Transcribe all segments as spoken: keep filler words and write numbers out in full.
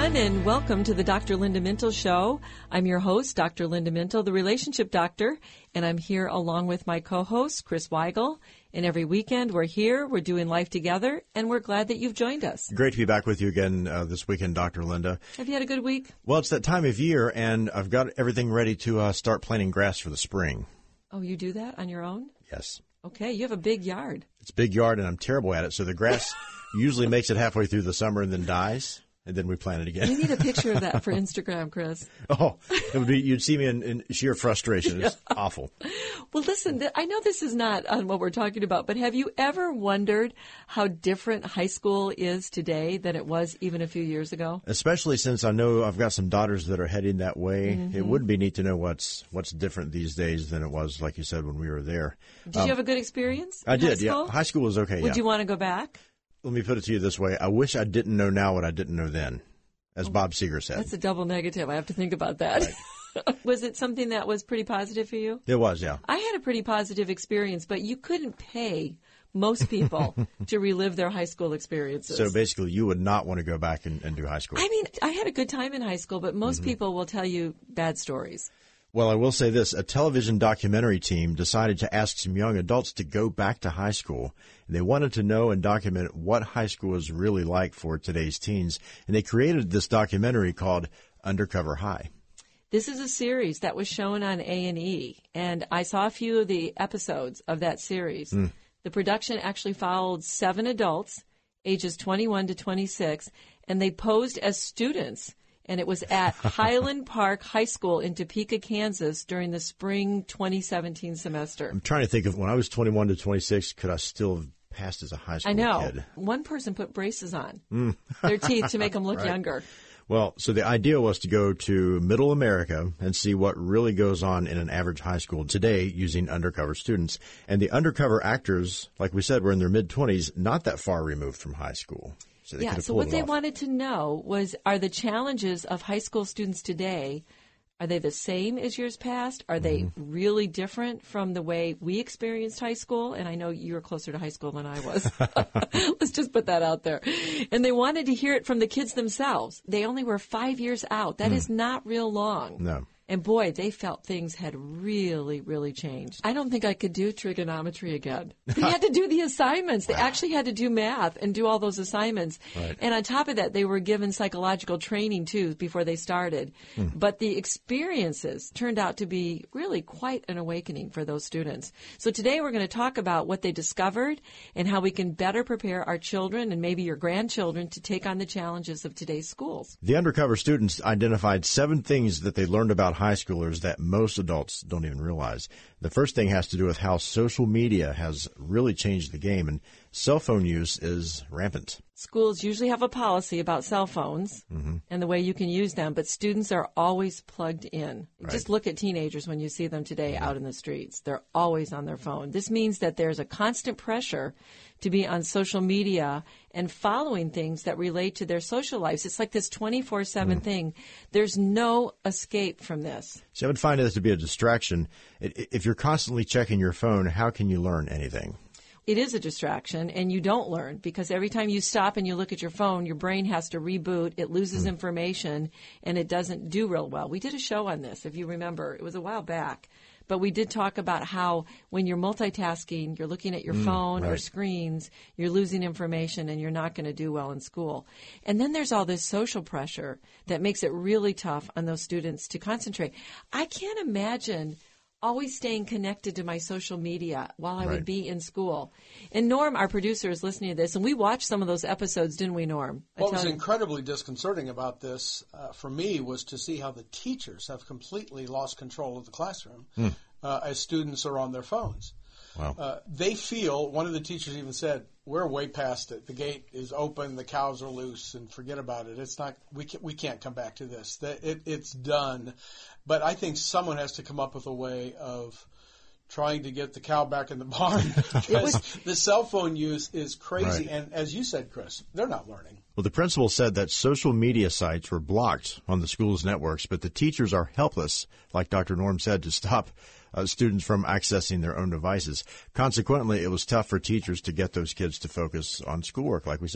everyone, and welcome to the Doctor Linda Mintle Show. I'm your host, Doctor Linda Mintle, the relationship doctor, and I'm here along with my co-host, Chris Weigel. And every weekend we're here, we're doing life together, and we're glad that you've joined us. Great to be back with you again uh, this weekend, Doctor Linda. Have you had a good week? Well, it's that time of year, and I've got everything ready to uh, start planting grass for the spring. Oh, you do that on your own? Yes. Okay, you have a big yard. It's a big yard, and I'm terrible at it, so the grass usually makes it halfway through the summer and then dies. And then we plant it again. You need a picture of that for Instagram, Chris. Oh, it would be, you'd see me in, in sheer frustration. It's yeah. awful. Well, listen, th- I know this is not on what we're talking about, but have you ever wondered how different high school is today than it was even a few years ago? Especially since I know I've got some daughters that are heading that way. Mm-hmm. It would be neat to know what's what's different these days than it was, like you said, when we were there. Did um, you have a good experience? I did, high yeah. High school was okay, Would yeah. you want to go back? Let me put it to you this way. I wish I didn't know now what I didn't know then, as Bob Seger said. That's a double negative. I have to think about that. Right. Was it something that was pretty positive for you? It was, yeah. I had a pretty positive experience, but you couldn't pay most people to relive their high school experiences. So basically you would not want to go back and, and do high school. I mean, I had a good time in high school, but most mm-hmm. people will tell you bad stories. Well, I will say this. A television documentary team decided to ask some young adults to go back to high school. And they wanted to know and document what high school is really like for today's teens. And they created this documentary called Undercover High. This is a series that was shown on A and E, and I saw a few of the episodes of that series. Mm. The production actually followed seven adults, ages twenty-one to twenty-six, and they posed as students. And it was at Highland Park High School in Topeka, Kansas during the spring twenty seventeen semester. I'm trying to think of when I was twenty-one to twenty-six, could I still have passed as a high school kid? I know. Kid? One person put braces on mm. their teeth to make them look right. younger. Well, so the idea was to go to Middle America and see what really goes on in an average high school today using undercover students. And the undercover actors, like we said, were in their mid-twenties, not that far removed from high school. So they yeah, so what they off. wanted to know was, are the challenges of high school students today, are they the same as years past? Are they mm-hmm. really different from the way we experienced high school? And I know you were closer to high school than I was. Let's just put that out there. And they wanted to hear it from the kids themselves. They only were five years out. That mm. is not real long. No. And boy, they felt things had really, really changed. I don't think I could do trigonometry again. They had to do the assignments. They wow. actually had to do math and do all those assignments. Right. And on top of that, they were given psychological training, too, before they started. Hmm. But the experiences turned out to be really quite an awakening for those students. So today we're going to talk about what they discovered and how we can better prepare our children and maybe your grandchildren to take on the challenges of today's schools. The undercover students identified seven things that they learned about high schoolers that most adults don't even realize. The first thing has to do with how social media has really changed the game, and cell phone use is rampant. Schools usually have a policy about cell phones mm-hmm. and the way you can use them, but students are always plugged in. Right. Just look at teenagers when you see them today mm-hmm. out in the streets. They're always on their phone. This means that there's a constant pressure to be on social media and following things that relate to their social lives. It's like this twenty-four seven mm-hmm. thing. There's no escape from this. So I would find it to be a distraction. If you're constantly checking your phone, how can you learn anything? It is a distraction, and you don't learn because every time you stop and you look at your phone, your brain has to reboot. It loses mm. information, and it doesn't do real well. We did a show on this, if you remember. It was a while back. But we did talk about how when you're multitasking, you're looking at your mm, phone right. or screens, you're losing information, and you're not going to do well in school. And then there's all this social pressure that makes it really tough on those students to concentrate. I can't imagine always staying connected to my social media while I right. would be in school. And Norm, our producer, is listening to this, and we watched some of those episodes, didn't we, Norm? I what was you. incredibly disconcerting about this uh, for me was to see how the teachers have completely lost control of the classroom mm. uh, as students are on their phones. Wow. Uh, they feel, one of the teachers even said, we're way past it. The gate is open, the cows are loose, and forget about it. It's not, we can't, we can't come back to this. That it, it's done. But I think someone has to come up with a way of trying to get the cow back in the barn because the cell phone use is crazy. Right. And as you said, Chris, they're not learning. Well, the principal said that social media sites were blocked on the school's networks, but the teachers are helpless, like Doctor Norm said, to stop uh, students from accessing their own devices. Consequently, it was tough for teachers to get those kids to focus on schoolwork, like we said.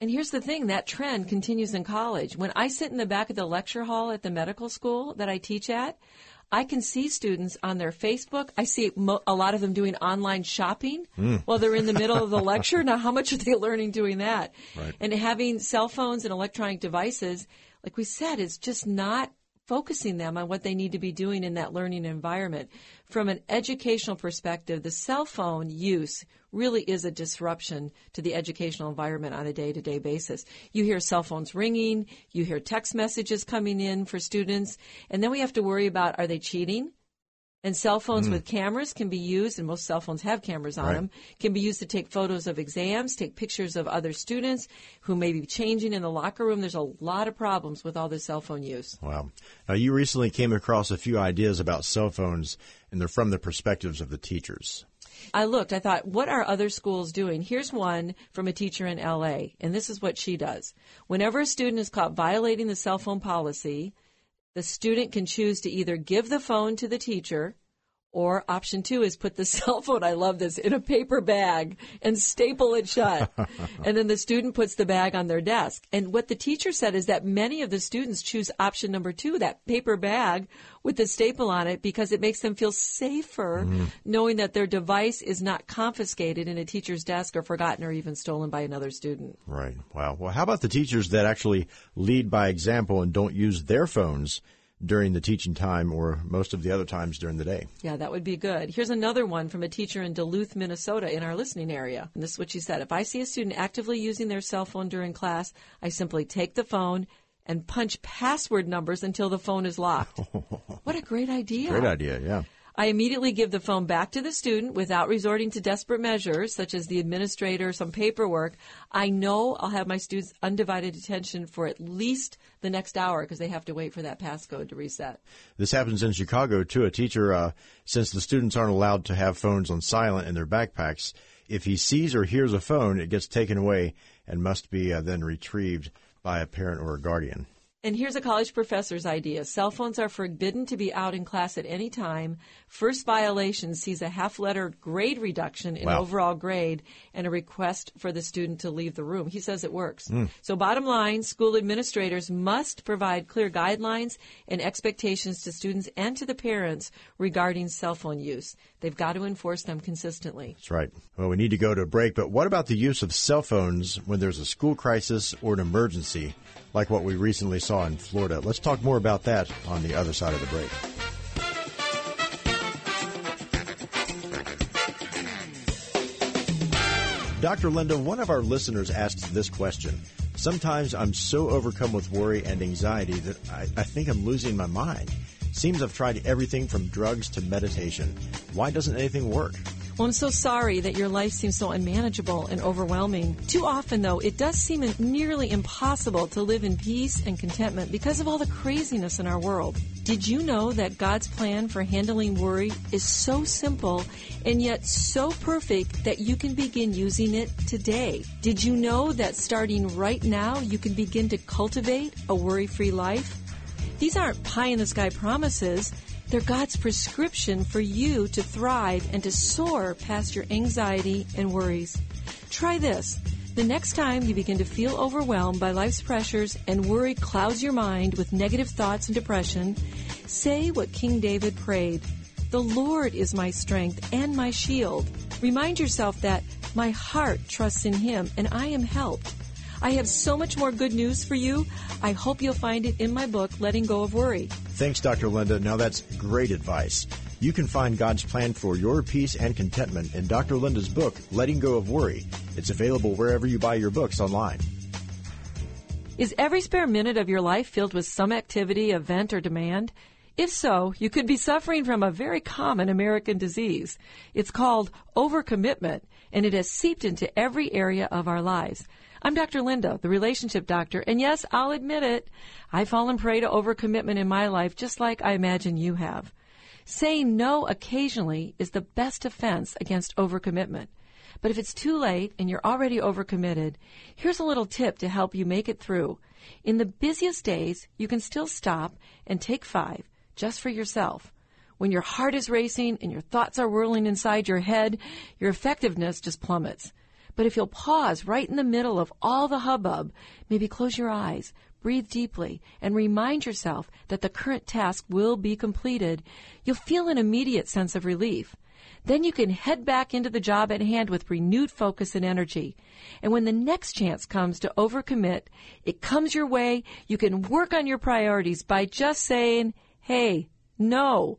And here's the thing, that trend continues in college. When I sit in the back of the lecture hall at the medical school that I teach at, I can see students on their Facebook. I see mo- a lot of them doing online shopping mm. while they're in the middle of the lecture. Now, how much are they learning doing that? Right. And having cell phones and electronic devices, like we said, is just not focusing them on what they need to be doing in that learning environment. From an educational perspective, the cell phone use really is a disruption to the educational environment on a day-to-day basis. You hear cell phones ringing, you hear text messages coming in for students, and then we have to worry about, are they cheating? And cell phones mm. with cameras can be used, and most cell phones have cameras on right. them, can be used to take photos of exams, take pictures of other students who may be changing in the locker room. There's a lot of problems with all this cell phone use. Wow. Now, you recently came across a few ideas about cell phones, and they're from the perspectives of the teachers. I looked, I thought, what are other schools doing? Here's one from a teacher in L A, and this is what she does. Whenever a student is caught violating the cell phone policy, the student can choose to either give the phone to the teacher, or option two is put the cell phone, I love this, in a paper bag and staple it shut. And then the student puts the bag on their desk. And what the teacher said is that many of the students choose option number two, that paper bag with the staple on it, because it makes them feel safer mm. knowing that their device is not confiscated in a teacher's desk or forgotten or even stolen by another student. Right. Wow. Well, how about the teachers that actually lead by example and don't use their phones during the teaching time or most of the other times during the day? Yeah, that would be good. Here's another one from a teacher in Duluth, Minnesota, in our listening area. And this is what she said. If I see a student actively using their cell phone during class, I simply take the phone and punch password numbers until the phone is locked. What a great idea. Great idea, yeah. I immediately give the phone back to the student without resorting to desperate measures, such as the administrator, some paperwork. I know I'll have my students' undivided attention for at least the next hour because they have to wait for that passcode to reset. This happens in Chicago, too. A teacher, uh, since the students aren't allowed to have phones on silent in their backpacks, if he sees or hears a phone, it gets taken away and must be uh, then retrieved by a parent or a guardian. And here's a college professor's idea. Cell phones are forbidden to be out in class at any time. First violation sees a half-letter grade reduction in wow. overall grade and a request for the student to leave the room. He says it works. Mm. So bottom line, school administrators must provide clear guidelines and expectations to students and to the parents regarding cell phone use. They've got to enforce them consistently. That's right. Well, we need to go to a break, but what about the use of cell phones when there's a school crisis or an emergency, like what we recently saw in Florida? Let's talk more about that on the other side of the break. Doctor Linda, one of our listeners asks this question. Sometimes I'm so overcome with worry and anxiety that I, I think I'm losing my mind. Seems I've tried everything from drugs to meditation. Why doesn't anything work? Well, I'm so sorry that your life seems so unmanageable and overwhelming. Too often, though, it does seem nearly impossible to live in peace and contentment because of all the craziness in our world. Did you know that God's plan for handling worry is so simple and yet so perfect that you can begin using it today? Did you know that starting right now, you can begin to cultivate a worry-free life? These aren't pie-in-the-sky promises. They're God's prescription for you to thrive and to soar past your anxiety and worries. Try this. The next time you begin to feel overwhelmed by life's pressures and worry clouds your mind with negative thoughts and depression, say what King David prayed. The Lord is my strength and my shield. Remind yourself that my heart trusts in Him and I am helped. I have so much more good news for you. I hope you'll find it in my book, Letting Go of Worry. Thanks, Doctor Linda. Now that's great advice. You can find God's plan for your peace and contentment in Doctor Linda's book, Letting Go of Worry. It's available wherever you buy your books online. Is every spare minute of your life filled with some activity, event, or demand? If so, you could be suffering from a very common American disease. It's called overcommitment, and it has seeped into every area of our lives. I'm Doctor Linda, the relationship doctor, and yes, I'll admit it, I've fallen prey to overcommitment in my life just like I imagine you have. Saying no occasionally is the best defense against overcommitment. But if it's too late and you're already overcommitted, here's a little tip to help you make it through. In the busiest days, you can still stop and take five, just for yourself. When your heart is racing and your thoughts are whirling inside your head, your effectiveness just plummets. But if you'll pause right in the middle of all the hubbub, maybe close your eyes, breathe deeply, and remind yourself that the current task will be completed, you'll feel an immediate sense of relief. Then you can head back into the job at hand with renewed focus and energy. And when the next chance comes to overcommit, it comes your way, you can work on your priorities by just saying, hey, no.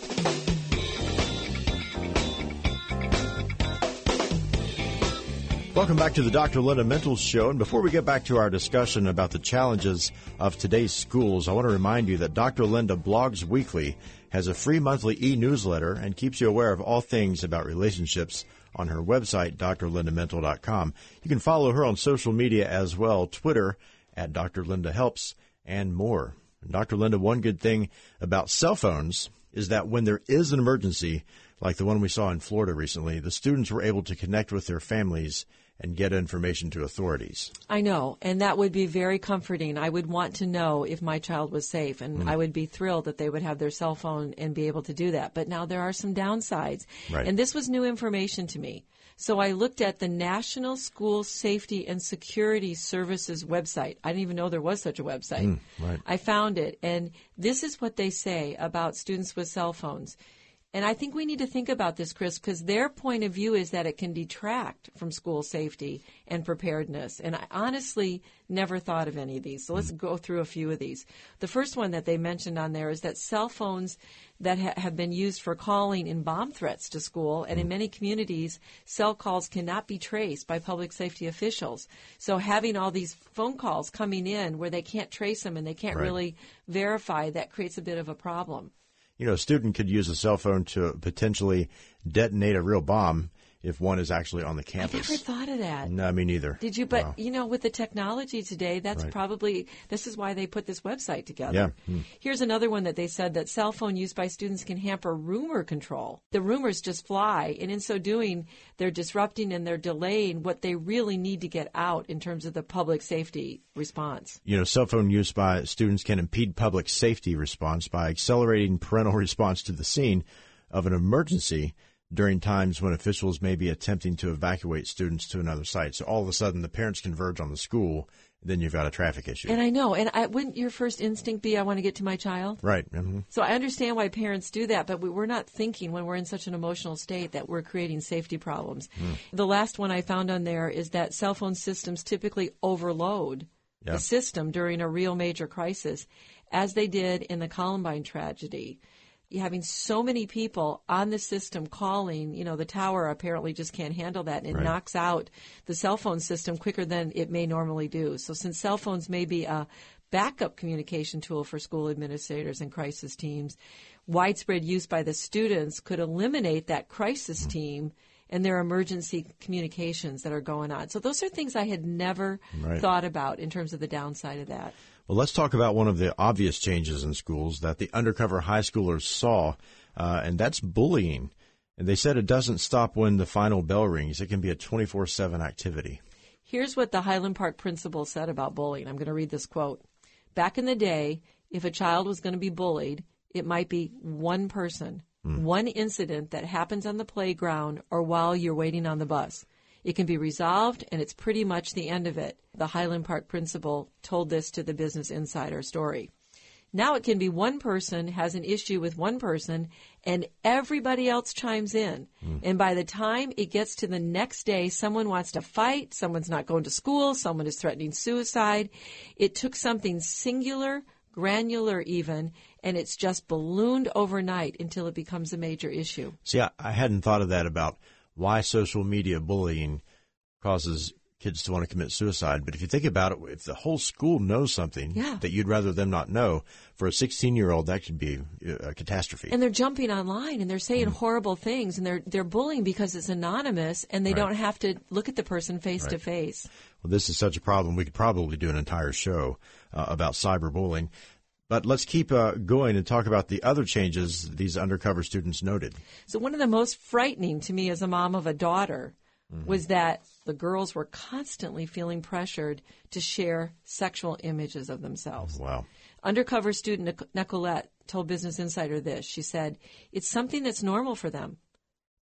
Welcome back to the Doctor Linda Mental Show. And before we get back to our discussion about the challenges of today's schools, I want to remind you that Doctor Linda blogs weekly, has a free monthly e-newsletter, and keeps you aware of all things about relationships on her website, d r linda mental dot com. You can follow her on social media as well, Twitter at Doctor Linda Helps, and more. And Doctor Linda, one good thing about cell phones is that when there is an emergency, like the one we saw in Florida recently, the students were able to connect with their families and get information to authorities. I know, and that would be very comforting. I would want to know if my child was safe, and mm. I would be thrilled that they would have their cell phone and be able to do that. But now there are some downsides, right. And this was new information to me. So I looked at the National School Safety and Security Services website. I didn't even know there was such a website. Mm, right. I found it, and this is what they say about students with cell phones. And I think we need to think about this, Chris, because their point of view is that it can detract from school safety and preparedness. And I honestly never thought of any of these. So let's mm. go through a few of these. The first one that they mentioned on there is that cell phones that ha- have been used for calling in bomb threats to school, and mm. in many communities, cell calls cannot be traced by public safety officials. So having all these phone calls coming in where they can't trace them and they can't right. really verify, that creates a bit of a problem. You know, a student could use a cell phone to potentially detonate a real bomb if one is actually on the campus. I never thought of that. No, me neither. Did you? But, wow. you know, with the technology today, that's right. probably, this is why they put this website together. Yeah. Hmm. Here's another one that they said that cell phone use by students can hamper rumor control. The rumors just fly, and in so doing, they're disrupting and they're delaying what they really need to get out in terms of the public safety response. You know, cell phone use by students can impede public safety response by accelerating parental response to the scene of an emergency during times when officials may be attempting to evacuate students to another site. So all of a sudden, the parents converge on the school, then you've got a traffic issue. And I know. And I, wouldn't your first instinct be, I want to get to my child? Right. Mm-hmm. So I understand why parents do that, but we, we're not thinking when we're in such an emotional state that we're creating safety problems. Mm. The last one I found on there is that cell phone systems typically overload yeah. the system during a real major crisis, as they did in the Columbine tragedy. Having so many people on the system calling, you know, the tower apparently just can't handle that, and it right. knocks out the cell phone system quicker than it may normally do. So since cell phones may be a backup communication tool for school administrators and crisis teams, widespread use by the students could eliminate that crisis mm-hmm. team and their emergency communications that are going on. So those are things I had never right. thought about in terms of the downside of that. Well, let's talk about one of the obvious changes in schools that the undercover high schoolers saw, uh, and that's bullying. And they said it doesn't stop when the final bell rings. It can be a twenty-four seven activity. Here's what the Highland Park principal said about bullying. I'm going to read this quote. Back in the day, if a child was going to be bullied, it might be one person, mm. one incident that happens on the playground or while you're waiting on the bus. It can be resolved, and it's pretty much the end of it. The Highland Park principal told this to the Business Insider story. Now it can be one person has an issue with one person, and everybody else chimes in. Mm. And by the time it gets to the next day, someone wants to fight, someone's not going to school, someone is threatening suicide. It took something singular, granular even, and it's just ballooned overnight until it becomes a major issue. See, I, I hadn't thought of that about why social media bullying causes kids to want to commit suicide. But if you think about it, if the whole school knows something yeah. that you'd rather them not know, for a sixteen-year-old, that could be a catastrophe. And they're jumping online, and they're saying mm. horrible things, and they're they're bullying because it's anonymous, and they right. don't have to look at the person face right. to face. Well, this is such a problem. We could probably do an entire show uh, about cyberbullying. But let's keep uh, going and talk about the other changes these undercover students noted. So one of the most frightening to me as a mom of a daughter mm-hmm. was that the girls were constantly feeling pressured to share sexual images of themselves. Wow. Undercover student Nicolette told Business Insider this. She said, it's something that's normal for them.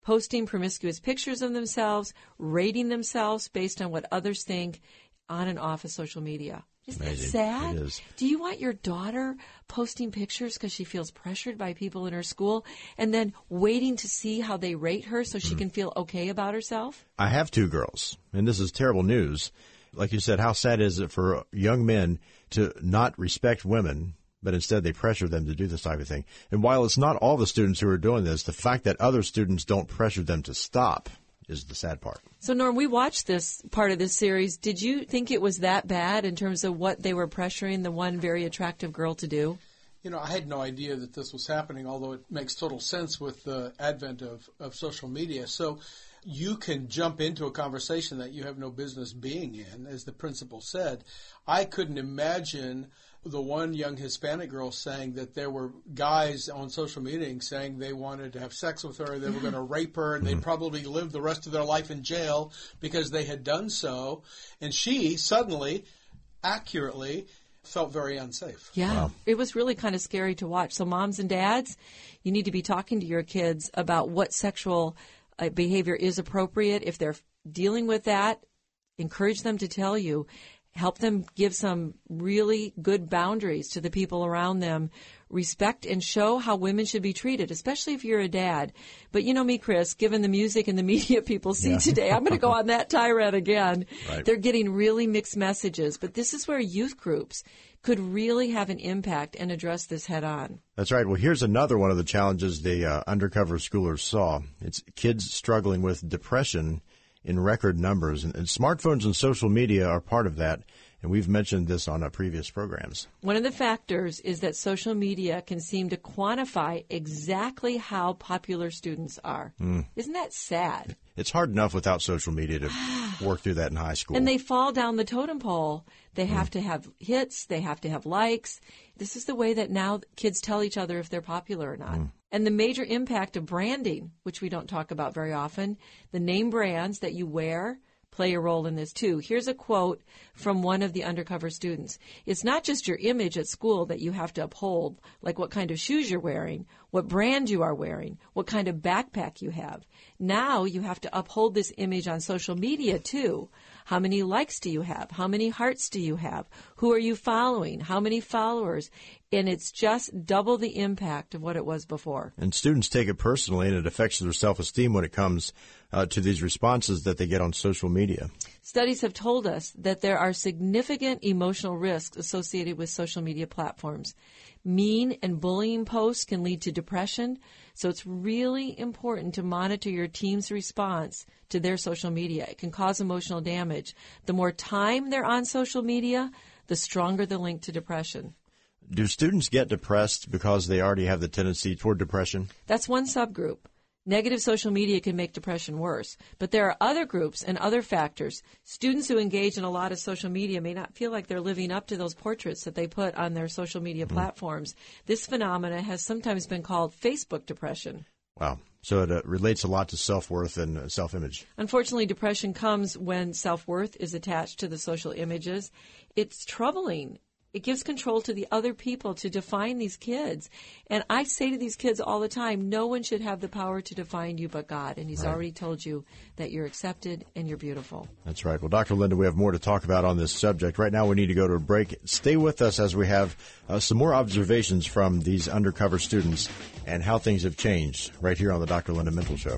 posting promiscuous pictures of themselves, rating themselves based on what others think on and off of social media. Isn't that sad? It is. Do you want your daughter posting pictures because she feels pressured by people in her school and then waiting to see how they rate her so she mm. can feel okay about herself? I have two girls, and this is terrible news. Like you said, how sad is it for young men to not respect women, but instead they pressure them to do this type of thing? And while it's not all the students who are doing this, the fact that other students don't pressure them to stop is the sad part. So, Norm, we watched this part of this series. Did you think it was that bad in terms of what they were pressuring the one very attractive girl to do? You know, I had no idea that this was happening, although it makes total sense with the advent of, of social media. So you can jump into a conversation that you have no business being in, as the principal said. I couldn't imagine the one young Hispanic girl saying that there were guys on social media saying they wanted to have sex with her, they were going to rape her, and they'd probably live the rest of their life in jail because they had done so. And she suddenly, accurately, felt very unsafe. Yeah, wow. It was really kind of scary to watch. So moms and dads, you need to be talking to your kids about what sexual uh, behavior is appropriate. If they're dealing with that, encourage them to tell you. Help them give some really good boundaries to the people around them. Respect and show how women should be treated, especially if you're a dad. But you know me, Chris, given the music and the media people see yeah. today, I'm going to go on that tirade again. Right. They're getting really mixed messages. But this is where youth groups could really have an impact and address this head on. That's right. Well, here's another one of the challenges the uh, undercover schoolers saw. It's kids struggling with depression in record numbers, and, and smartphones and social media are part of that, and we've mentioned this on our previous programs. One of the factors is that social media can seem to quantify exactly how popular students are. Mm. Isn't that sad? It's hard enough without social media to work through that in high school. And they fall down the totem pole. They have mm. to have hits. They have to have likes. This is the way that now kids tell each other if they're popular or not. Mm. And the major impact of branding, which we don't talk about very often, the name brands that you wear play a role in this too. Here's a quote from one of the undercover students. It's not just your image at school that you have to uphold, like what kind of shoes you're wearing, what brand you are wearing, what kind of backpack you have. Now you have to uphold this image on social media too. How many likes do you have? How many hearts do you have? Who are you following? How many followers? And it's just double the impact of what it was before. And students take it personally, and it affects their self-esteem when it comes uh, to these responses that they get on social media. Studies have told us that there are significant emotional risks associated with social media platforms. Mean and bullying posts can lead to depression, so it's really important to monitor your team's response to their social media. It can cause emotional damage. The more time they're on social media, the stronger the link to depression. Do students get depressed because they already have the tendency toward depression? That's one subgroup. Negative social media can make depression worse. But there are other groups and other factors. Students who engage in a lot of social media may not feel like they're living up to those portraits that they put on their social media mm-hmm. platforms. This phenomena has sometimes been called Facebook depression. Wow. So it uh, relates a lot to self-worth and uh, self-image. Unfortunately, depression comes when self-worth is attached to the social images. It's troubling. It gives control to the other people to define these kids. And I say to these kids all the time, no one should have the power to define you but God. And he's right. already told you that you're accepted and you're beautiful. That's right. Well, Doctor Linda, we have more to talk about on this subject. Right now we need to go to a break. Stay with us as we have uh, some more observations from these undercover students and how things have changed right here on the Doctor Linda Mental Show.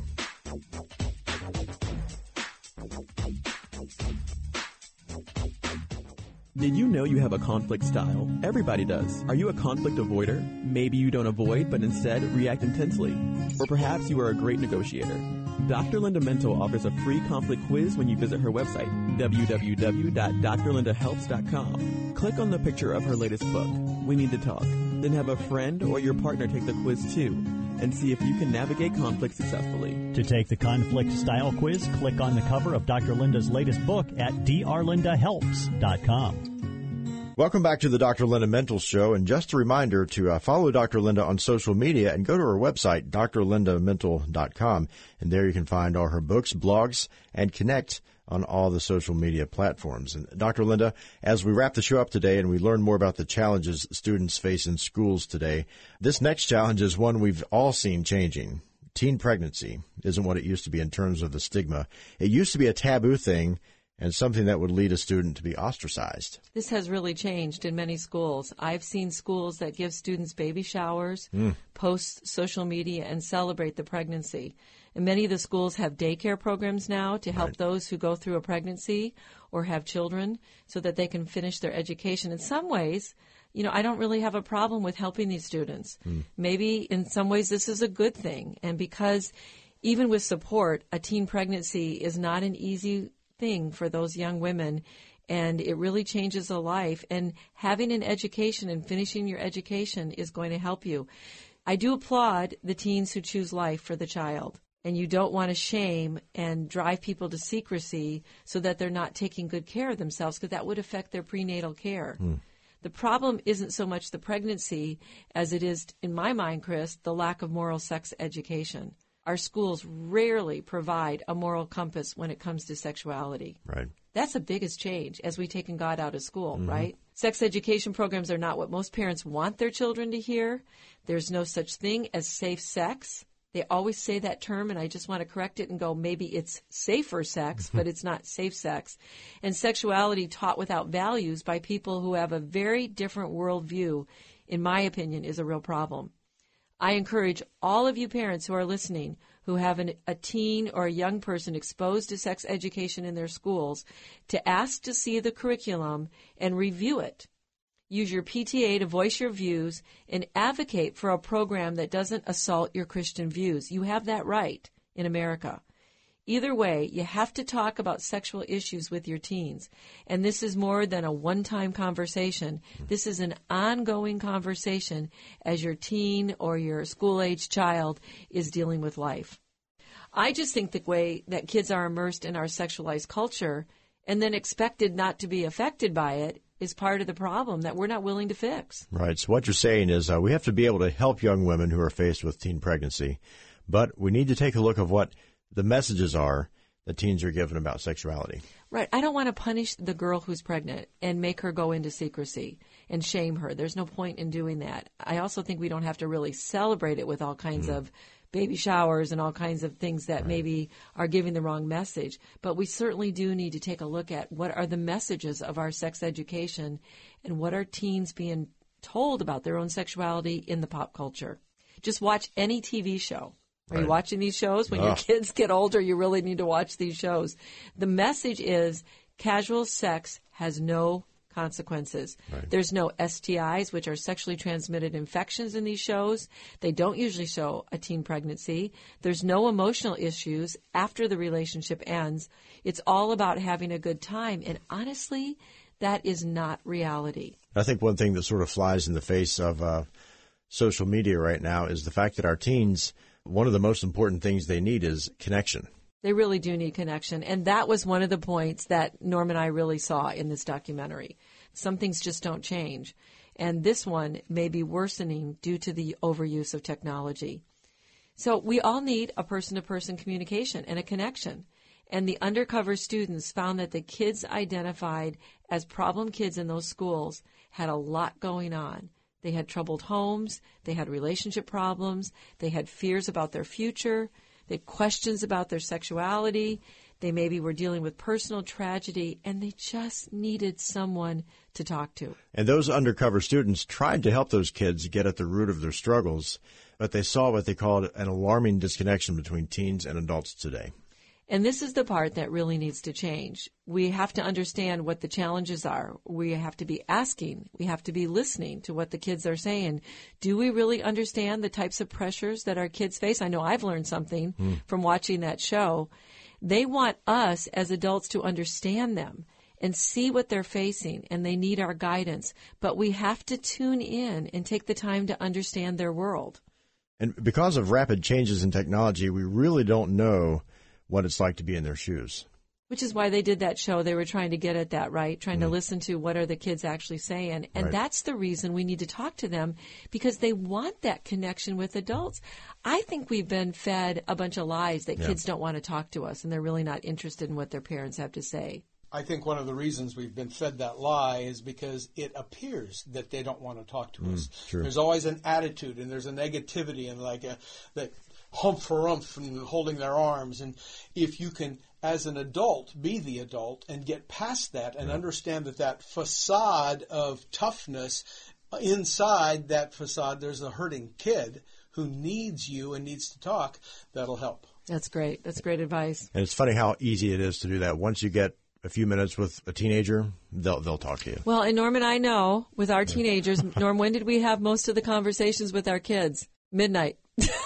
Did you know you have a conflict style? Everybody does. Are you a conflict avoider? Maybe you don't avoid, but instead react intensely. Or perhaps you are a great negotiator. Doctor Linda Mental offers a free conflict quiz when you visit her website, w w w dot d r linda helps dot com. Click on the picture of her latest book, We Need to Talk. Then have a friend or your partner take the quiz too, and see if you can navigate conflict successfully. To take the conflict style quiz, click on the cover of Doctor Linda's latest book at d r linda helps dot com. Welcome back to the Doctor Linda Mental Show, and just a reminder to uh, follow Doctor Linda on social media and go to her website, d r linda mental dot com, and there you can find all her books, blogs, and connect on all the social media platforms. And Doctor Linda, as we wrap the show up today and we learn more about the challenges students face in schools today, this next challenge is one we've all seen changing. teen pregnancy isn't what it used to be in terms of the stigma. It used to be a taboo thing and something that would lead a student to be ostracized. This has really changed in many schools. I've seen schools that give students baby showers, mm. post social media, and celebrate the pregnancy. And many of the schools have daycare programs now to help right. those who go through a pregnancy or have children so that they can finish their education. In some ways, you know, I don't really have a problem with helping these students. Mm. Maybe in some ways this is a good thing. And because even with support, a teen pregnancy is not an easy thing for those young women, and it really changes a life. And having an education and finishing your education is going to help you. I do applaud the teens who choose life for the child. And you don't want to shame and drive people to secrecy so that they're not taking good care of themselves, because that would affect their prenatal care. Mm. The problem isn't so much the pregnancy as it is, in my mind, Chris, the lack of moral sex education. Our schools rarely provide a moral compass when it comes to sexuality. Right. That's the biggest change as we've taken God out of school, mm-hmm. right? Sex education programs are not what most parents want their children to hear. There's no such thing as safe sex. They always say that term, and I just want to correct it and go, maybe it's safer sex, but it's not safe sex. And sexuality taught without values by people who have a very different worldview, in my opinion, is a real problem. I encourage all of you parents who are listening who have an, a teen or a young person exposed to sex education in their schools to ask to see the curriculum and review it. Use your P T A to voice your views and advocate for a program that doesn't assault your Christian views. You have that right in America. Either way, you have to talk about sexual issues with your teens. And this is more than a one-time conversation. This is an ongoing conversation as your teen or your school-age child is dealing with life. I just think the way that kids are immersed in our sexualized culture and then expected not to be affected by it is part of the problem that we're not willing to fix. Right. So what you're saying is uh, we have to be able to help young women who are faced with teen pregnancy, but we need to take a look at what the messages are that teens are given about sexuality. Right. I don't want to punish the girl who's pregnant and make her go into secrecy and shame her. There's no point in doing that. I also think we don't have to really celebrate it with all kinds mm. of baby showers and all kinds of things that right. maybe are giving the wrong message. But we certainly do need to take a look at what are the messages of our sex education and what are teens being told about their own sexuality in the pop culture. Just watch any T V show. Are right. you watching these shows? When oh. your kids get older, you really need to watch these shows. The message is casual sex has no consequences. Right. There's no S T Is, which are sexually transmitted infections in these shows. They don't usually show a teen pregnancy. There's no emotional issues after the relationship ends. It's all about having a good time. And honestly, that is not reality. I think one thing that sort of flies in the face of uh, social media right now is the fact that our teens, one of the most important things they need is connection. They really do need connection. And that was one of the points that Norm and I really saw in this documentary. Some things just don't change. And this one may be worsening due to the overuse of technology. So we all need a person-to-person communication and a connection. And the undercover students found that the kids identified as problem kids in those schools had a lot going on. They had troubled homes. They had relationship problems. They had fears about their future. They had questions about their sexuality. They maybe were dealing with personal tragedy, and they just needed someone to talk to. And those undercover students tried to help those kids get at the root of their struggles, but they saw what they called an alarming disconnection between teens and adults today. And this is the part that really needs to change. We have to understand what the challenges are. We have to be asking. We have to be listening to what the kids are saying. Do we really understand the types of pressures that our kids face? I know I've learned something mm. from watching that show. They want us as adults to understand them and see what they're facing, and they need our guidance. But we have to tune in and take the time to understand their world. And because of rapid changes in technology, we really don't know what it's like to be in their shoes. Which is why they did that show. They were trying to get at that, right? Trying mm. to listen to what are the kids actually saying. And right. that's the reason we need to talk to them, because they want that connection with adults. I think we've been fed a bunch of lies that yeah. kids don't want to talk to us and they're really not interested in what their parents have to say. I think one of the reasons we've been fed that lie is because it appears that they don't want to talk to Mm, us. true. There's always an attitude, and there's a negativity, and like a that humph-a-rumph and holding their arms. And if you can, as an adult, be the adult and get past that and understand that that facade of toughness, inside that facade, there's a hurting kid who needs you and needs to talk, that'll help. That's great. That's great advice. And it's funny how easy it is to do that. Once you get a few minutes with a teenager, they'll they'll talk to you. Well, and Norm and I know with our teenagers, Norm, when did we have most of the conversations with our kids? Midnight.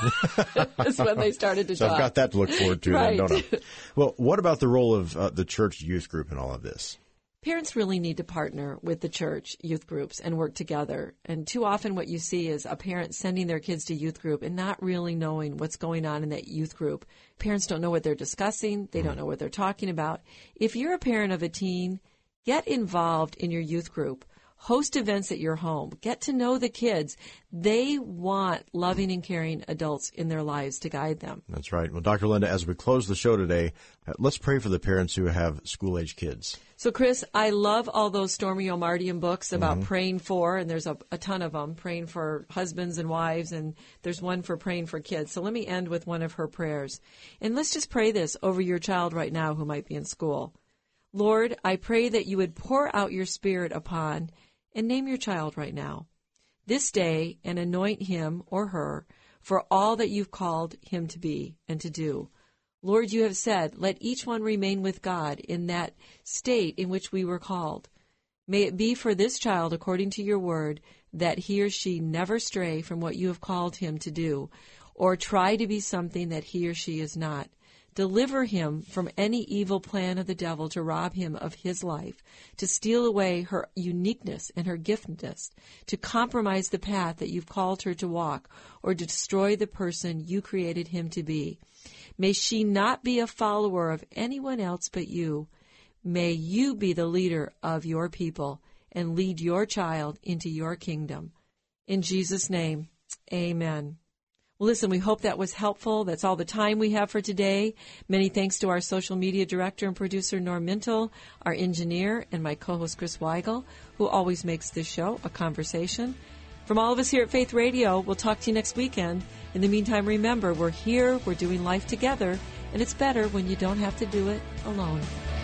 That's when they started to So talk. I've got that to look forward to, Right. then, don't I? Well, what about the role of uh, the church youth group in all of this? Parents really need to partner with the church youth groups and work together. And too often what you see is a parent sending their kids to youth group and not really knowing what's going on in that youth group. Parents don't know what they're discussing. They don't know what they're talking about. If you're a parent of a teen, get involved in your youth group. Host events at your home. Get to know the kids. They want loving and caring adults in their lives to guide them. That's right. Well, Doctor Linda, as we close the show today, uh, let's pray for the parents who have school-age kids. So, Chris, I love all those Stormy Omartian books about Mm-hmm. praying for, and there's a, a ton of them, praying for husbands and wives, and there's one for praying for kids. So let me end with one of her prayers. And let's just pray this over your child right now who might be in school. Lord, I pray that you would pour out your Spirit upon, and name your child right now, this day, and anoint him or her for all that you've called him to be and to do. Lord, you have said, let each one remain with God in that state in which we were called. May it be for this child, according to your word, that he or she never stray from what you have called him to do, or try to be something that he or she is not. Deliver him from any evil plan of the devil to rob him of his life, to steal away her uniqueness and her giftedness, to compromise the path that you've called her to walk, or to destroy the person you created him to be. May she not be a follower of anyone else but you. May you be the leader of your people and lead your child into your kingdom. In Jesus' name, amen. Well, listen, we hope that was helpful. That's all the time we have for today. Many thanks to our social media director and producer, Norm Mintle, our engineer, and my co-host, Chris Weigel, who always makes this show a conversation. From all of us here at Faith Radio, we'll talk to you next weekend. In the meantime, remember, we're here, we're doing life together, and it's better when you don't have to do it alone.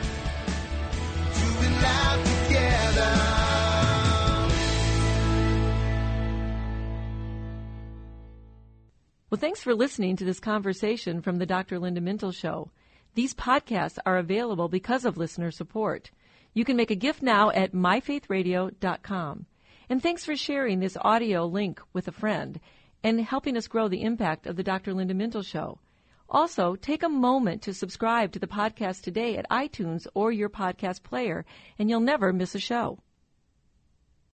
Doing life together. Well, thanks for listening to this conversation from the Doctor Linda Mintle Show. These podcasts are available because of listener support. You can make a gift now at my faith radio dot com. And thanks for sharing this audio link with a friend and helping us grow the impact of the Doctor Linda Mintle Show. Also, take a moment to subscribe to the podcast today at iTunes or your podcast player, and you'll never miss a show.